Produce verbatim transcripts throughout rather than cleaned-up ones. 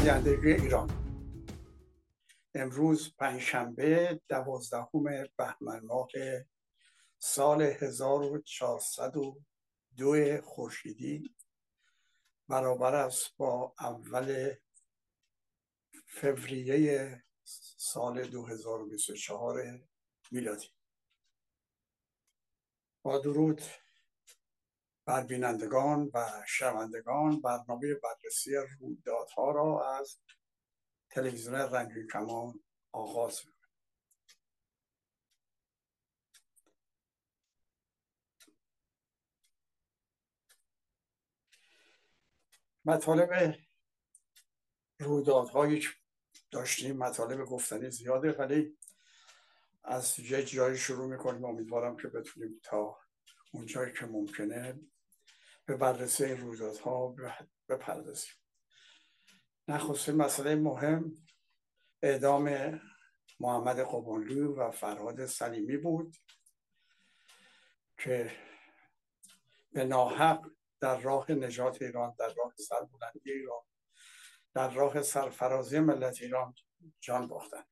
نمایندگی ایران. امروز پنجشنبه دوازدهم بهمن ماه سال هزار و چهارصد و دو خورشیدی برابر است با اول فوریه سال دو هزار و بیست و چهار میلادی. با درود بر بینندگان و شنوندگان، برنامه بررسی رویدادها را از تلویزیون رنگین کمان آغاز می‌کنیم. مطالب رویدادهایی داشتیم، مطالب گفتنی زیاده، ولی از یه جایی شروع میکنیم. امیدوارم که بتونیم تا اون جایی که ممکنه به بررسی این رویدادها بپردازیم. نخستین مسئله مهم اعدام محمد قبانلو و فرهاد سلیمی بود که به ناحق در راه نجات ایران، در راه سربلندی ایران، در راه سرفرازی ملت ایران جان باختند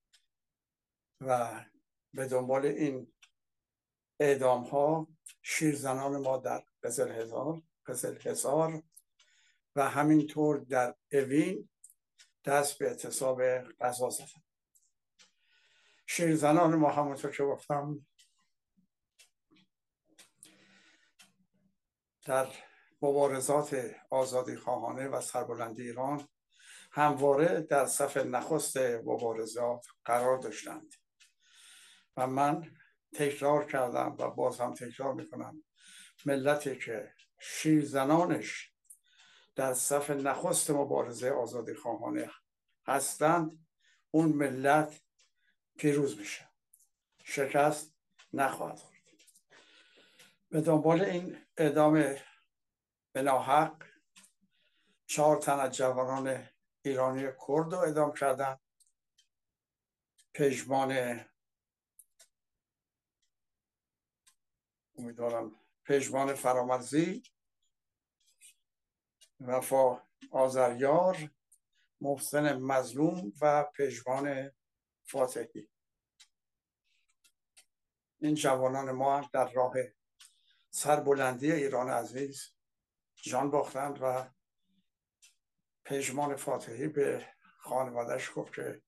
و به دنبال این اعدام ها شیرزنان ما در قزل‌حصار قزل‌حصار و همینطور در اوین دست به اعتصاب غذا زدند. شیرزنان ما همونطور که گفتم در مبارزات آزادی خواهانه و سربلندی ایران همواره در صف نخست مبارزات قرار داشتند و من تکرار کردم و باز هم تکرار میکنم، ملتی که شیرزنانش در صف نخست مبارزه آزادی خواهانه هستند، اون ملت پیروز میشه، شکست نخواهد خورد. به دنبال این اعدام به ناحق چهار تن از جوانان ایرانی کرد رو اعدام کردن. پژمان امیدوارم پژمان فرامرزی، وفا آذریار، محسن مظلوم و پژمان فاتحی. این جوانان ما در راه سربلندی ایران عزیز جان باختند و پژمان فاتحی به خانواده‌اش گفت که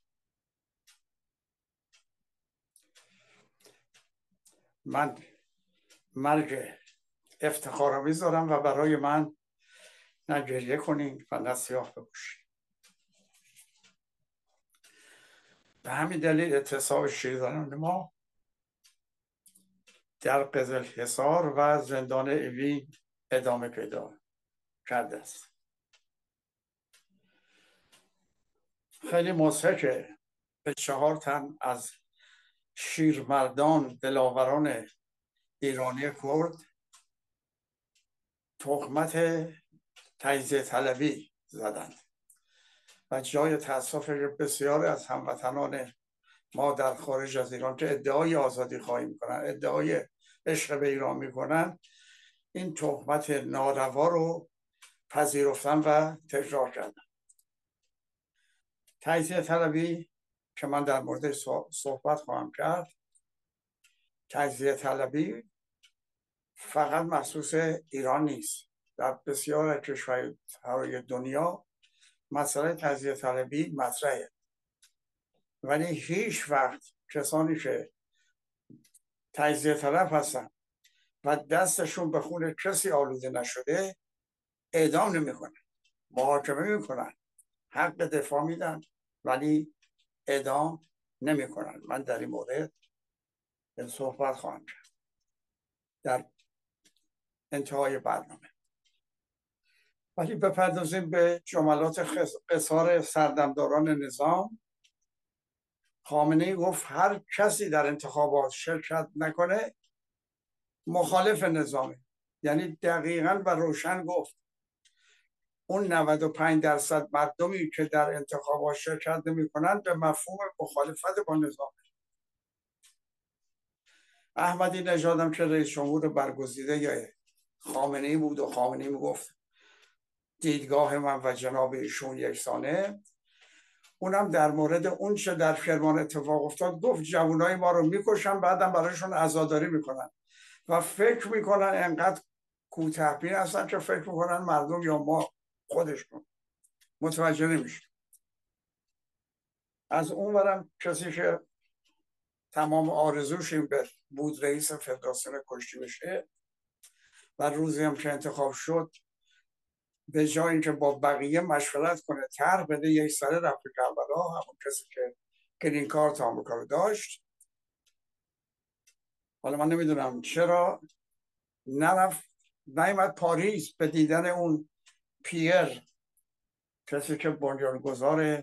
من مرگ افتخارآمیز دارم و برای من نه گریه کنین و نه سیاه بپوشین. به همین دلیل اعتصاب شیرزنان ما در قزل‌حصار و زندان اوین ادامه پیدا کرده است. خیلی مضحکه به چهار تن از شیرمردان دلاوران ایرانی کرد تهمت تجزیه طلبی زدند و جای تأسف بسیاری از هموطنان ما در خارج از ایران که ادعای آزادی خواهی میکنن، ادعای عشق به ایران میکنن، این تهمت ناروا رو پذیرفتن و تکرار کردن. تجزیه طلبی که من در مورد صحبت خواهم کرد، تجزیه طلبی فقط مخصوص ایران نیست. در بسیار از کشورهای دنیا مسئله تجزیه طلبی مطرحه، ولی هیچ وقت کسانی که تجزیه طلب هستن و دستشون به خون کسی آلوده نشده اعدام نمیکنن، محاکمه میکنن، حق دفاع میدن ولی اعدام نمیکنن. من در این مورد صحبت خواهم کرد در انتهای برنامه، ولی بپردازیم به جملات قصار سردمداران نظام. خامنه‌ای گفت هر کسی در انتخابات شرکت نکنه مخالف نظامه. یعنی دقیقاً و روشن گفت اون نود و پنج درصد مردمی که در انتخابات شرکت نمی کنند به مفهوم مخالفت با نظام. احمدی نژاد که رئیس جمهور برگزیده خامنه‌ای بود و خامنه‌ای میگفت دیدگاه من و جناب ایشون یکسانه. اونم در مورد اون چه در کرمان اتفاق افتاد گفت جوانای ما رو میکشن، بعدم برایشون عزاداری میکنن و فکر میکنن انقدر کوتاه‌بین هستن که فکر میکنن مردم یا ما خودشون متوجه نمیشه. از اون ورم کسی که تمام آرزوش این بود رئیس فدراسیون کشتی بشه و روزی هم که انتخاب شد به جای اینکه با بقیه مشورت کنه طرح بده یک سره رفت کربلا، همون کسی که گرین کارت آمریکا رو داشت. حالا من نمیدونم چرا نرفت نیامد پاریس به دیدن اون پیر، کسی که بنیانگذار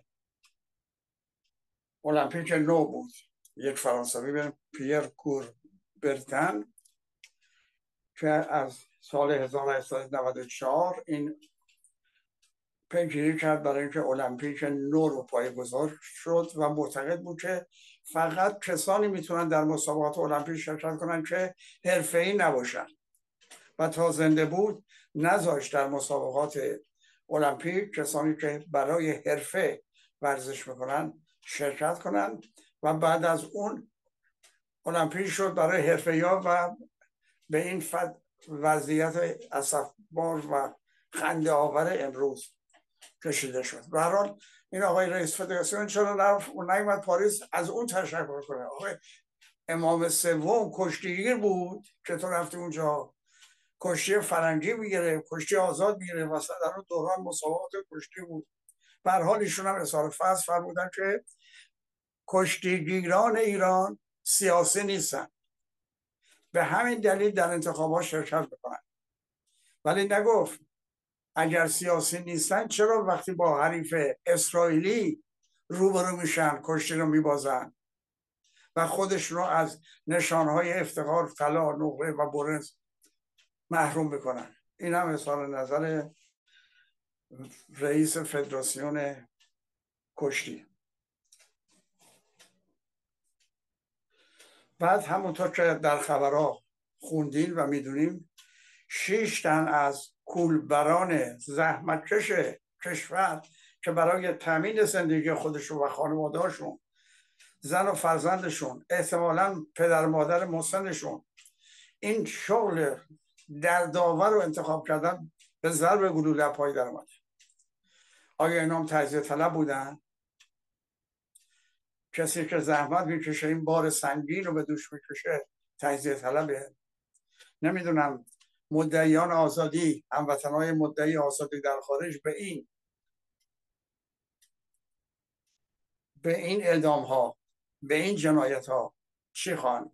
المپیک نو بود، یک فرانسوی به پیر کوربرتن که از سال هزار و هشتصد و نود و چهار این پیگیری کرد برای اینکه المپیک نو رو پایه‌گذار شد و معتقد بود که فقط کسانی میتونن در مسابقات المپیک شرکت کنن که حرفه‌ای نباشن و تا زنده بود نذاشت در مسابقات المپیک کسانی که برای حرفه ورزش میکنن شرکت کنن و بعد از اون المپیک شد برای حرفه‌ای‌ها و به این وضعیت اسفبار و خنده آور امروز کشیده شد. به هر حال این آقای رئیس فدراسیون چرا نرفت و نیامد پاریس از اون تشکر کنه؟ آقای امام سوم کشتیگیر بود که تو رفتی اونجا کشتی فرنگی میگیره، کشتی آزاد میگیره، مثلا در اون دوران مسابقات کشتی بود. به هر حال ایشون هم اظهار فضل فرمودن که کشتیگیران ایران سیاسی نیستن، به همین دلیل در انتخابات شرکت میکنن. ولی نگفت اگر سیاسی نیستن چرا وقتی با حریف اسرائیلی روبرو میشن کشتی رو میبازن و خودش رو از نشانهای افتخار طلا، نقره و برنز محروم میکنن. این هم اظهار نظر رئیس فدراسیون کشتی. بعد همونطور که در خبرها خوندین و میدونیم شش تن از کولبران زحمتکش کشور که برای تامین زندگی خودشون و خانواده‌هاشون، زن و فرزندشون، احتمالاً پدر و مادر مسنشون این شغل دردآور رو انتخاب کردن، به ضرب گلوله پای در اومد. آیا اینا هم تجزیه طلب بودن؟ کسی که زحمت میکشه این بار سنگین رو به دوش میکشه تجزیه طلبه؟ نمیدونم مدعیان آزادی، هموطنهای مدعی آزادی در خارج به این به این اعدام ها، به این جنایت ها چی خواهند؟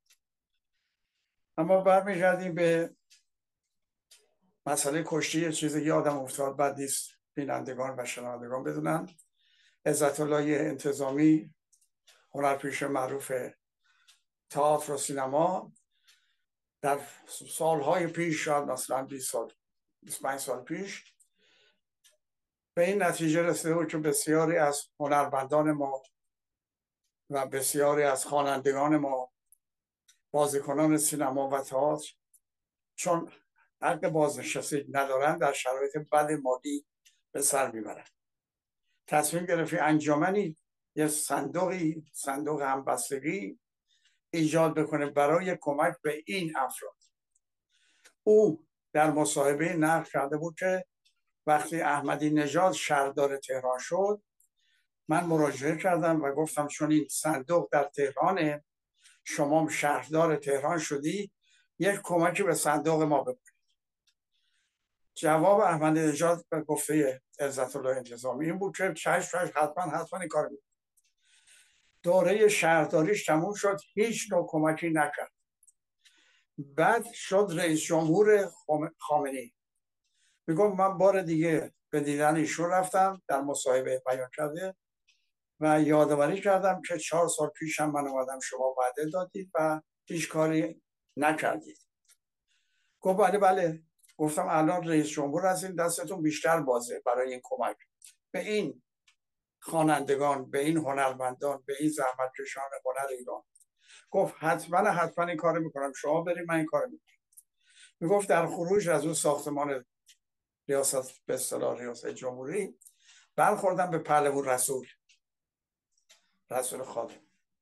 اما برمیگردیم به مسئله کشتی. یه چیزی یادم افتاد، بد نیست بینندگان و شنوندگان بدونن. عزت الله انتظامی، هنرپیشه معروف تئاتر و سینما، در سالهای پیش، شاید مثلا بیست سال بیست و پنج سال پیش، به این نتیجه رسیده بود که بسیاری از هنرمندان ما و بسیاری از خوانندگان ما، بازیکنان سینما و تئاتر، چون حق بازنشستگی ندارن در شرایط بد مالی به سر میبرن. تصمیم گرفتی انجمنی، یه صندوقی، صندوق همبستگی ایجاد بکنه برای کمک به این افراد. او در مصاحبه نقل کرده بود که وقتی احمدی نژاد شهردار تهران شد من مراجعه کردم و گفتم چون این صندوق در تهرانه، شما شهردار تهران شدی، یک کمکی به صندوق ما بکنید. جواب احمدی نژاد به گفته عزت الله انتظامی این بود که چشم چشم حتما حتما این کار بود. دوره شهرداریش تموم شد، هیچ نوع کمکی نکرد. بعد شد رئیس جمهور خامنه‌ای. میگم من بار دیگه به دیدن ایشون رفتم، در مصاحبه بیان کرده و یادآوری کردم که چهار سال پیش هم من اومدم شما وعده دادید و هیچ کاری نکردید. گفت بله بله. گفتم الان رئیس جمهور هستین، دستتون بیشتر بازه برای این کمک به این خوانندگان، به این هنرمندان، به این زحمتکشان هنر ایران. گفت حتما حتما این کارو میکنم، شما برید من این کارو میکنم. میگفت در خروج از اون ساختمان ریاست به اصطلاح ریاست جمهوری، برخوردن به پهلوان رسول رسول خادم.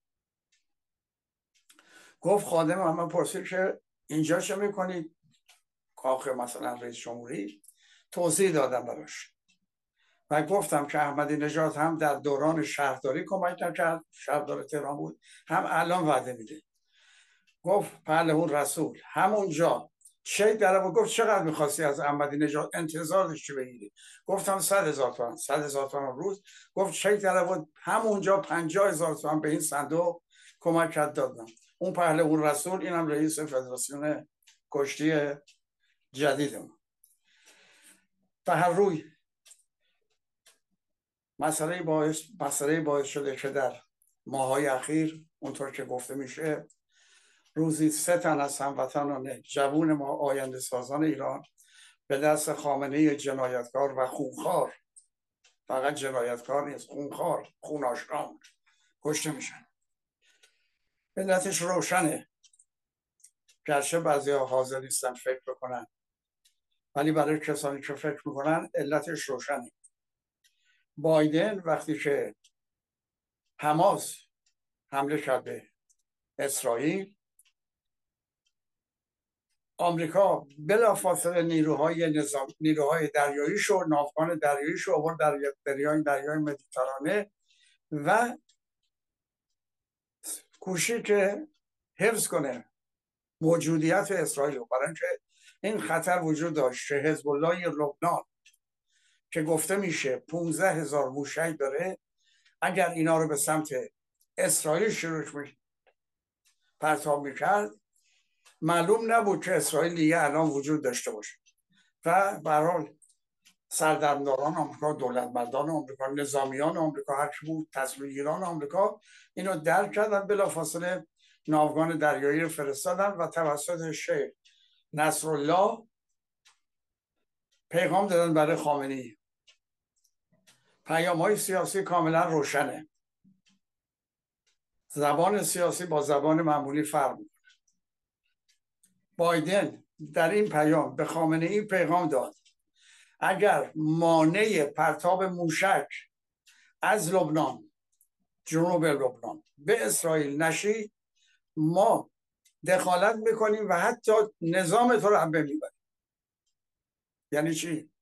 گفت خادم هم من پرسید که اینجا چه میکنید کاخ مثلا رئیس جمهوری؟ توضیح دادم براش و گفتم که احمدی نژاد هم در دوران شهرداری کمک نکرد، شهردار تهران بود، هم الان وعده میده. گفت پهلوان رسول همونجا چه در و گفت چقدر میخواستی از احمدی نژاد انتظار داشتی بگیری؟ گفتم صد هزار تومان. صد هزار تومان روز. گفت چه در و همونجا پنجاه هزار تومان به این صندوق کمک کرد دادم. اون پهلوان رسول اینم رئیس فدراسیون کشتی جدیدمون. به هر روی مسئله باعث مسئله باعث شده که در ماهای اخیر اونطور که گفته میشه روزی سه تن از هموطنان جوون ما آینده سازان ایران به دست خامنه‌ای جنایتکار و خونخوار، فقط جنایتکار نیست، خونخوار، خوناشام کشته میشن. علتش روشنه، گرچه بعضی‌ها حاضر نیستن فکر بکنن، ولی برای کسانی که فکر میکنن علتش روشنه. بایدن وقتی که حماس حمله کرد به اسرائیل، آمریکا بلافاصله نیروهای نظام نیروهای دریاییشو، ناوگان دریاییشو آورد در دریای دریای مدیترانه و کوشید که حفظ کنه موجودیت اسرائیل، برای اینکه این خطر وجود داشت که حزب الله لبنان که گفته میشه پانزده هزار موشک داره، اگر اینا رو به سمت اسرائیل شروع پرتاب میکرد معلوم نبود که اسرائیل دیگه الان وجود داشته باشه. و به هر حال سردمداران آمریکا، دولتمردان آمریکا، نظامیان آمریکا، هر کی بود، تصمیمگیران آمریکا اینو درک کردن، بلافاصله ناوگان دریایی رو فرستادن و توسط شیخ نصرالله پیغام دادن برای خامنه‌ای. پیام‌های سیاسی کاملا روشنه. زبان سیاسی با زبان معمولی فرق می‌کنه. بایدن در این پیام به خامنه‌ای پیغام داد اگر مانع پرتاب موشک از لبنان، جنوب لبنان، به اسرائیل نشی، ما دخالت میکنیم و حتی نظام تو رو هم بمیبریم. یعنی چی؟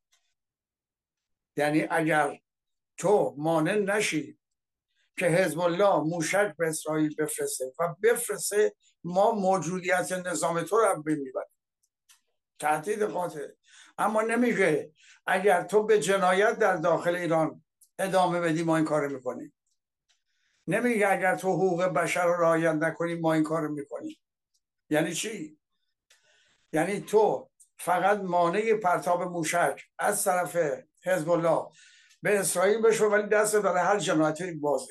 یعنی اگر تو مانع نشی که حزب الله موشک به اسرائیل بفرسته و بفرسته، ما موجودیت نظام تو رو هم بمیبریم. تهدید قاطع. اما نمیگه اگر تو به جنایت در داخل ایران ادامه بدی ما این کار میکنیم. نمیگه اگر تو حقوق بشر رو رعایت نکنی ما این کار میکنیم. یعنی چی؟ یعنی تو فقط مانع پرتاب موشک از طرف حزب الله به اسرائیل بشو، ولی دست داره هر جنایتی بازه.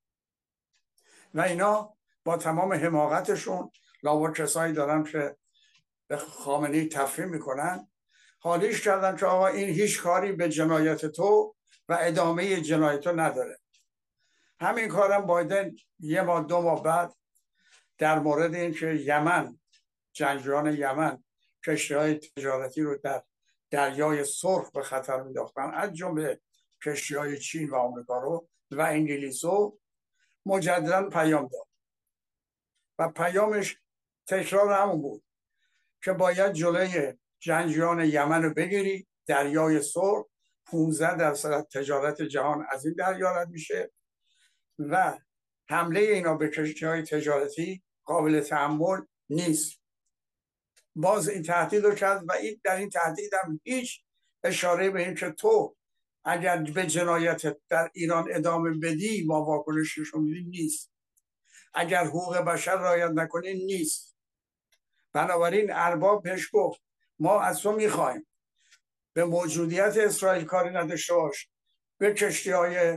و اینا با تمام حماقتشون، لابد کسایی دارن که به خامنه‌ای تفهیم میکنن، حالیش کردن که آقا این هیچ کاری به جنایت تو و ادامه جنایت تو نداره. همین کارم بایدن یه ماه دو ماه بعد در مورد این که یمن، جنگجویان یمن کشتی‌های تجارتی رو در دریای سرخ به خطر می‌انداختن، از جمله کشتی‌های چین و آمریکا رو و انگلیس رو، مجددا پیام داد و پیامش تکرار همون بود که باید جلوی جنگجویان یمن رو بگیری. دریای سرخ پانزده درصد تجارت جهان از این دریا رد میشه و حمله اینا به کشتی‌های تجارتی قابل تحمل نیست. باز این تهدید رو کرد و این در این تهدید هم هیچ اشاره به این که تو اگر به جنایت در ایران ادامه بدی ما واکنشش رو میدیم نیست. اگر حقوق بشر رعایت نکنی نیست. بنابراین ارباب پیش گفت ما از تو میخوایم به موجودیت اسرائیل کاری نداشته باش، به کشتی‌های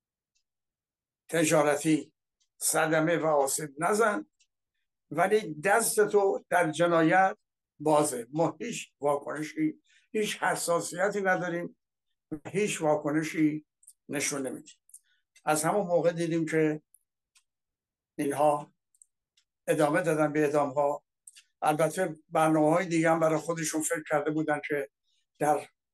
تجارتی صدمه و آسیب نزن، ولی دست تو در جنایت بازه. ما هیچ واکنشی، هیچ حساسیتی نداریم، هیچ واکنشی نشون نمیدیم. از همون موقع دیدیم که اینها ادامه دادن به اعدام‌ها. البته برنامه‌های دیگه هم برای خودشون فکر کرده بودن که در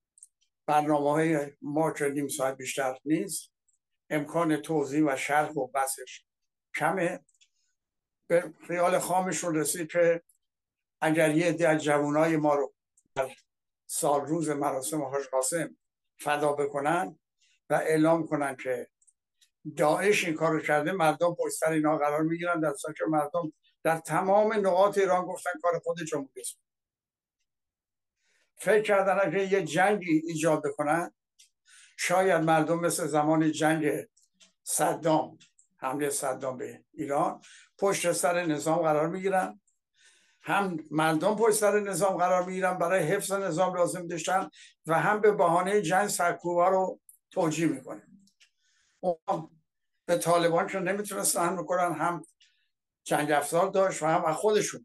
برنامه های ما که نیم ساعت بیشتر نیست، امکان توضیح و شرح و بسش کمه. به خیال خامشون رسید که اگر یه عده از جوانای ما رو در سال روز مراسم حاج قاسم فدا بکنن و اعلام کنن که داعش این کارو کرده، مردم پشت سر اینا قرار میگیرن، در صورتی که مردم در تمام نقاط ایران گفتن کار خود جمهوری اسلامی. فکر کردن اگه یه جنگی ایجاد بکنن، شاید مردم مثل زمان جنگ صدام، حمله صدام به ایران، پشت سر نظام قرار میگیرن. هم مردم پشت سر نظام قرار میگیرن، برای حفظ نظام لازم داشتن، و هم به بهانه جنگ سرکوبا رو توجیه میکنه. به طالبان که نمیتونستن هم بکنن، هم جنگ افزار داشت و هم از خودشون،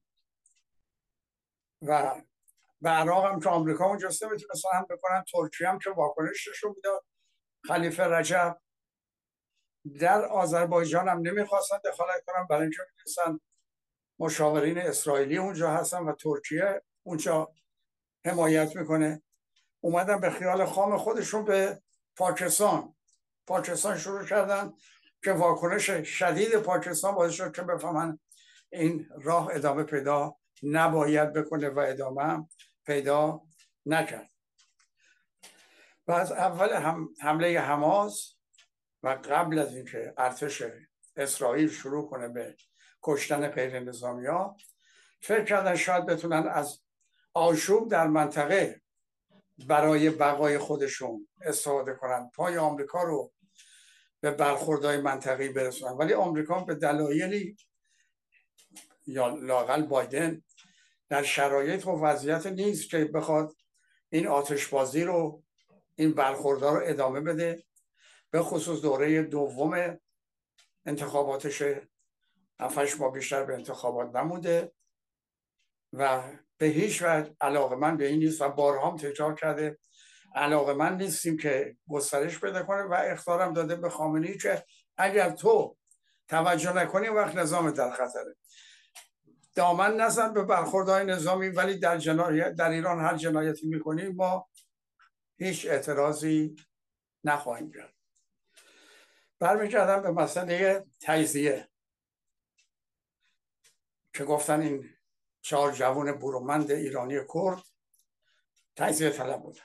و به عراق هم که آمریکا اونجاست نمیتونستن هم بکنن. ترکیه هم که واکنش نشون میداد. خلیفه رجب در آذربایجان هم نمیخواستن دخالت کنن، برای اینکه میدونستن مشاورین اسرائیلی اونجا هستن و ترکیه اونجا حمایت میکنه. اومدن به خیال خام خودشون به پاکستان پاکستان شروع کردن که واکنش شدید پاکستان باعث شد که بفهمن این راه ادامه پیدا نباید بکنه و ادامه پیدا نکرد. و از اول هم حمله حماس و قبل از اینکه ارتش اسرائیل شروع کنه به کشتن غیر نظامی ها، فکر کردن شاید بتونن از آشوب در منطقه برای بقای خودشون استفاده کنن، پای آمریکا رو به برخوردهای منطقی برسونن. ولی آمریکا به دلایلی، یا لااقل بایدن، در شرایط و وضعیت نیست که بخواد این آتشبازی رو، این برخوردها رو ادامه بده. به خصوص دوره دوم انتخاباتش هفتش ماه بیشتر به انتخابات نموده و به هیچ وجه علاقه‌مند به این نیست و بارها هم تکرار کرده علاقه‌مند نیستیم که گسترش پیدا کنه، و اخطارم داده به خامنه‌ای که اگر تو توجه نکنی وقت نظام در خطره. دامن نزن به برخوردهای نظامی، ولی در جنایت در ایران هر جنایتی میکنی ما هیچ اعتراضی نخواهیم کرد. برمیگردم به مسئله تجزیه که گفتن این چهار جوان برومند ایرانی کرد تجزیه طلب بودن.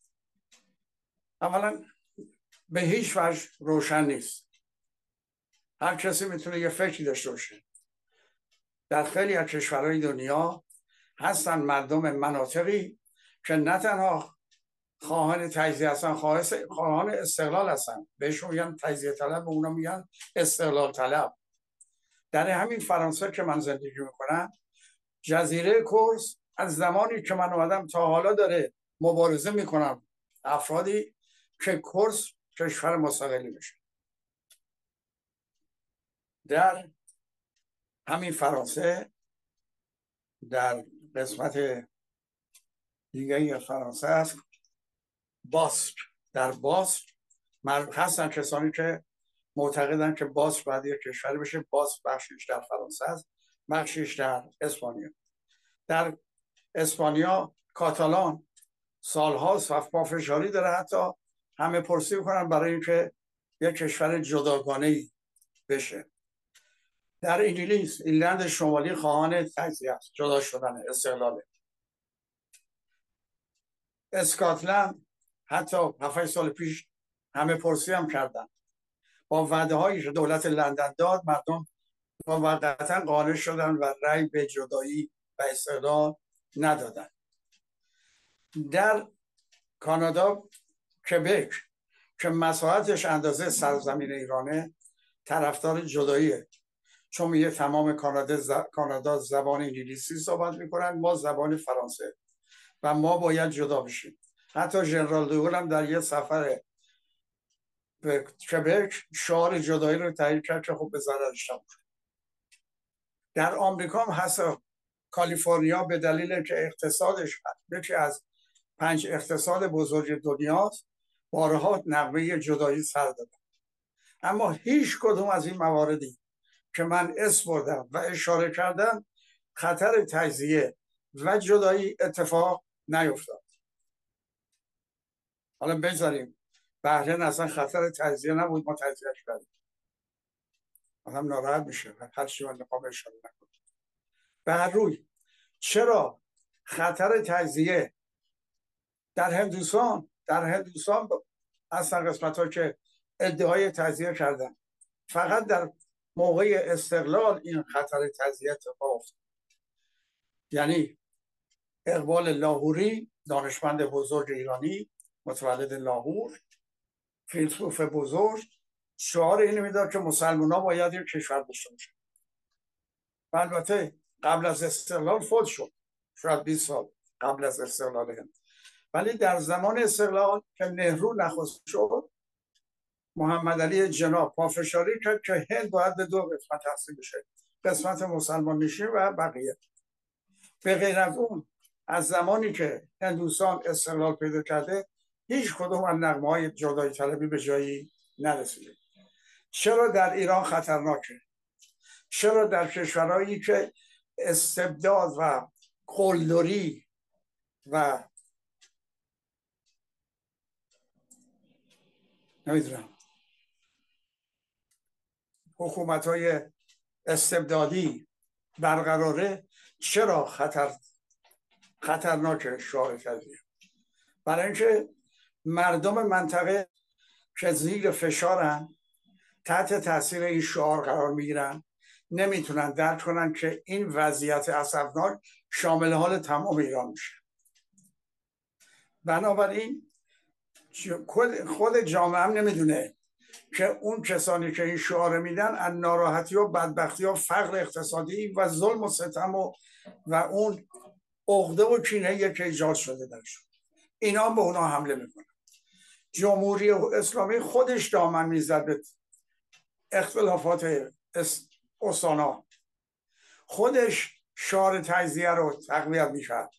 اولا به هیچ وجه روشن نیست. هر کسی میتونه یه فکری داشته باشه. در خیلی از کشورهای دنیا هستن مردم مناطقی که نه تنها خواهان تجزیه هستن، خواهان استقلال هستن، بهشون میگن تجزیه طلب، به اونا میگن استقلال طلب. در همین فرانسه که من زندگی میکنم، جزیره کرس از زمانی که من اومدم تا حالا داره مبارزه میکنم افرادی که کرس کشور مستقلی بشه. در همین فرانسه، در قسمت دیگه فرانسه است، باسک، در باسک هستن کسانی که معتقدن که باسک باید یک کشور بشه. باسک بخشش در فرانسه است، بخشش در اسپانیا. در اسپانیا کاتالان سالهاست و پافشاری داره، حتی همه پرسی میکنن برای اینکه یک کشور جداگانه‌ای بشه. در انگلیس، ایرلند شمالی خواهان تجزیه است، جدا شدن، استقلاله. اسکاتلند حتی هفت سال پیش همه پرسی هم کردن، با وعده هایی که دولت لندن داد مردم موقتا قانع شدن و رأی به جدایی و استقلال ندادن. در کانادا، کبک که مساحتش اندازه سرزمین ایرانه، طرفدار جداییه، چون میگه تمام کانادا ز... کانادا زبان انگلیسی صحبت میکنن، ما زبان فرانسه و ما باید جدا بشیم. حتی ژنرال دوگل هم در یه سفر به کبک شعار جدایی رو تایید کرد که خب به ضررش نبود. در آمریکا هم هست، کالیفرنیا به دلیل که اقتصادش یکی از پنج اقتصاد بزرگ دنیاست، بارها نغمه جدایی سر دادن. اما هیچ کدوم از این مواردی که من اسم بردم و اشاره کردم خطر تجزیه و جدایی اتفاق نیفتاد. حالا بذاریم بحرین اصلا خطر تجزیه نبود، ما تجزیه کردیم، آدم ناراحت میشه هر چی من نقاب اشاره نکنم. به هر روی چرا خطر تجزیه در هندوستان در هندوستان اصلا قسمت ها که ادعای تجزیه کردن، فقط در موقع استقلال این خطر تجزیه اتفاق افتاد. یعنی اقبال لاهوری، دانشمند بزرگ ایرانی متولد لاهور، فیلسوف بزرگ، شعار اینو میداد که مسلمان ها باید یک کشور داشته باشن. و البته قبل از استقلال فوت شد، شاید بیست سال قبل از استقلال هند. ولی در زمان استقلال که نهرو نخست شد، محمد علی جناب پافشاری کرد که هند باید به دو قسمت تقسیم بشه، قسمت مسلمان نشین و بقیه. به غیر از اون، از زمانی که هندوستان استقلال پیدا کرده، هیچ کدوم از نغمه‌های جدایی طلبی به جایی نرسیده. چرا در ایران خطرناکه؟ چرا در کشورهایی که استبداد و قلدری و نمیدونم حکومت‌های استبدادی برقراره، چرا خطر خطرناکه شعار تجزیه؟ برای اینکه مردم منطقه که زیر فشارن، تحت تاثیر این شعار قرار میگیرن، نمیتونن درک کنن که این وضعیت اسفناک شامل حال تمام ایران میشه. بنابراین خود جامعه هم نمیدونه که اون کسانی که این شعار میدن از ناراحتی و بدبختی و فقر اقتصادی و ظلم و ستم و, و اون عقده و کینه‌ای که ایجاد شده درشون، اینا به اونا حمله میکنن. جمهوری اسلامی خودش دامن میزد به اختلافات استانا، خودش شعار تجزیه رو تقویت میکرد،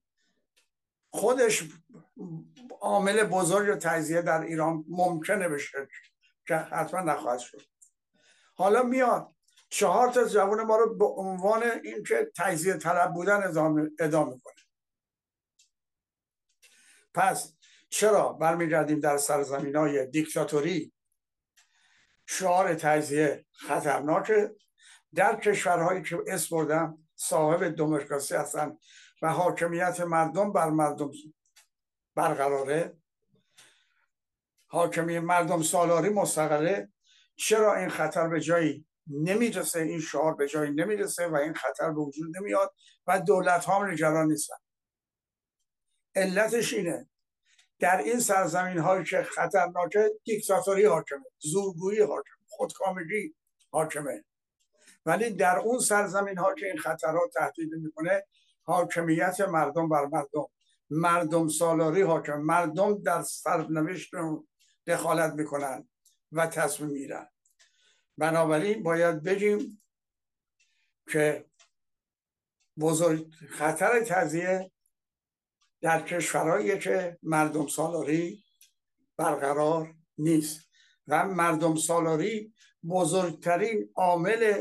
خودش عامل بزرگ تجزیه در ایران ممکنه بشه که حتما نخواهد شد. حالا میاد چهار تا جوان ما رو به عنوان اینکه تجزیه طلب بودن ادامه ادامه کنه. پس چرا برمیگردیم در سرزمین‌های دیکتاتوری؟ شعار تجزیه خطرناکه. در کشورهایی که اسم بردم صاحب دموکراسی هستن و حاکمیت مردم بر مردم برقراره، حاکمیت مردم سالاری مستقره، چرا این خطر به جایی نمیرسه، این شعار به جایی نمیرسه و این خطر به وجود نمیاد و دولت ها نگران نیستن؟ علتش اینه در این سرزمین هایی که خطرناکه دیکتاتوری حاکمه، زورگویی حاکمه، خودکامگی حاکمه. ولی در اون سرزمین ها که این خطرات تهدید میکنه، حاکمیت مردم بر مردم، مردم سالاری حاکم، مردم در سرنوشت دخالت میکنن و تصمیم میگیرن. بنابراین باید بگیم که بزرگ خطر تجزیه در کشورهایی که مردم سالاری برقرار نیست و مردم سالاری بزرگترین عامل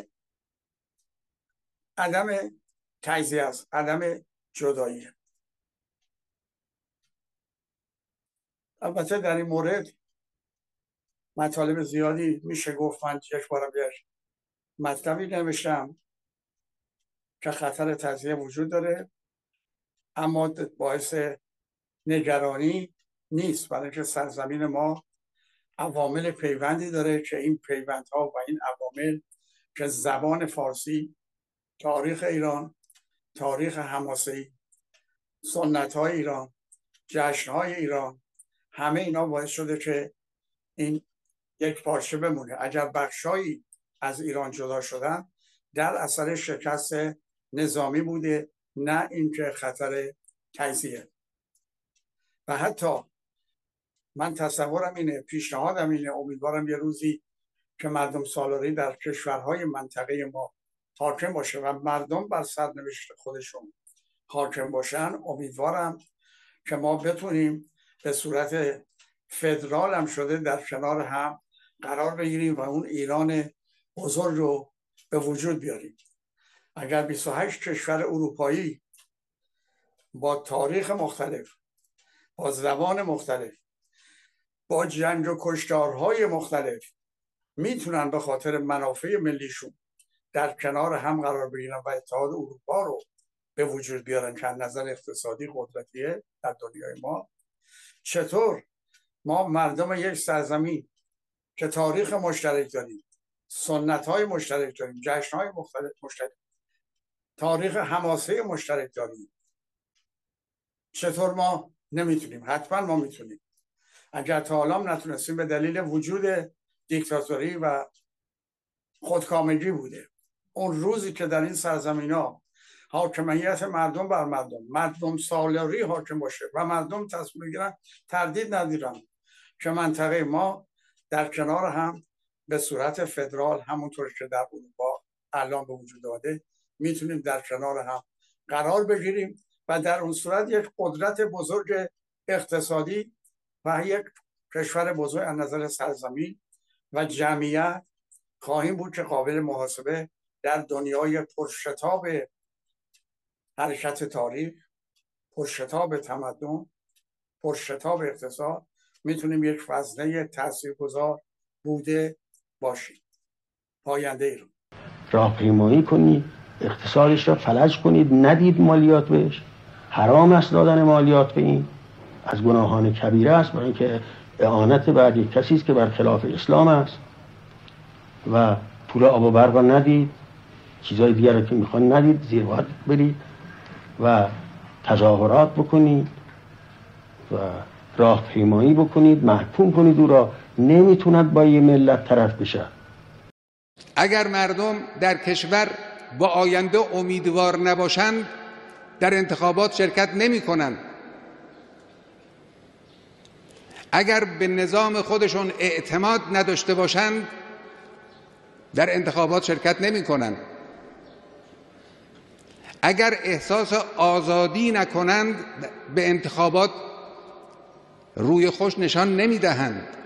عدم تجزیه است، عدم جدایی. البته در این مورد مطالب زیادی میشه گفت. من یک بارم یک مطلبی نوشتم که خطر تجزیه وجود داره، اما باعث نگرانی نیست، برای که سرزمین ما عوامل پیوندی داره که این پیوندها و این عوامل که زبان فارسی، تاریخ ایران، تاریخ حماسی، سنت‌های ایران، جشن‌های ایران، همه اینا باعث شده که این یک پارچه بمونه. اگر بخشایی از ایران جدا شدن در اثر شکست نظامی بوده، نه اینکه خطر تجزیه. و حتی من تصورم اینه، پیشنهادم اینه، امیدوارم یه روزی که مردم سالاری در کشورهای منطقه ما حاکم باشه و مردم بر سرنوشت خودشون حاکم باشن، امیدوارم که ما بتونیم به صورت فدرال هم شده در کنار هم قرار بگیریم و اون ایران بزرگ رو به وجود بیاریم. اگر بیست و هشت کشور اروپایی با تاریخ مختلف، با زبان مختلف، با جنگ و کشتارهای مختلف میتونن به خاطر منافع ملیشون در کنار هم قرار بگیرن و اتحاد اروپا رو به وجود بیارن که از نظر اقتصادی قدرتیه در دنیای ما، چطور ما مردم یک سرزمین که تاریخ مشترک داریم، سنت های مشترک داریم، جشن های مختلف مشترک، تاریخ حماسه مشترک داریم، چطور ما نمیتونیم؟ حتما ما میتونیم. اگر تا حالا نتونستیم به دلیل وجود دیکتاتوری و خودکامگی بوده. اون روزی که در این سرزمین ها حاکمیت مردم بر مردم، مردم سالاری حاکم باشه و مردم تصمیم بگیرن، تردید ندارم که منطقه ما در کنار هم به صورت فدرال، همونطور که در اروپا الان به وجود آمده، میتونیم در کنار هم قرار بگیریم و در اون صورت یک قدرت بزرگ اقتصادی و یک کشور بزرگ از نظر سرزمین و جمعیت خواهیم بود که قابل محاسبه در دنیای پرشتاب حرکت تاریخ، پرشتاب تمدن، پرشتاب اقتصاد میتونیم یک وزنه تاثیرگذار بوده باشیم. پاینده ای رو راهپیمایی کنید، اقتصادش را فلج کنید، ندید مالیات بهش، حرام است دادن مالیات به این، از گناهان کبیره است، برای اینکه اعانت بر یک کسی است که بر خلاف اسلام است. و پول آب و برق را ندید، چیزای دیگر را که میخوان ندید، زیر بار برید و تظاهرات بکنید و راهپیمایی بکنید، محکوم کنید او را. نمیتوند با یه ملت طرف بشه. اگر مردم در کشور با آینده امیدوار نباشند در انتخابات شرکت نمی کنند. اگر به نظام خودشون اعتماد نداشته باشند در انتخابات شرکت نمی کنند. اگر احساس آزادی نکنند به انتخابات روی خوش نشان نمی دهند.